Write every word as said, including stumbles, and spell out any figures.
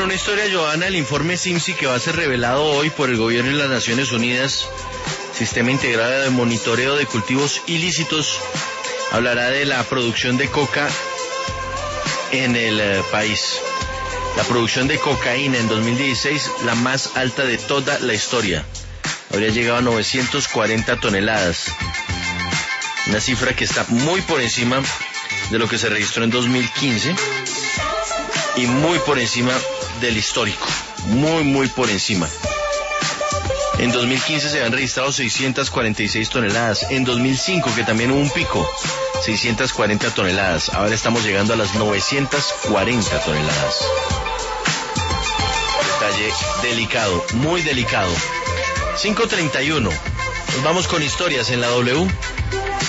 Una historia, Johanna, el informe SIMSI que va a ser revelado hoy por el gobierno de las Naciones Unidas, Sistema Integrado de Monitoreo de Cultivos Ilícitos, hablará de la producción de coca en el eh, país. La producción de cocaína en dos mil dieciséis, la más alta de toda la historia. Habría llegado a novecientas cuarenta toneladas. Una cifra que está muy por encima de lo que se registró en dos mil quince y muy por encima del histórico. Muy, muy por encima. En dos mil quince se habían registrado seiscientas cuarenta y seis toneladas. En dos mil cinco, que también hubo un pico, seiscientas cuarenta toneladas. Ahora estamos llegando a las novecientas cuarenta toneladas. Detalle delicado, muy delicado. cinco treinta y uno. Nos vamos con historias en la W.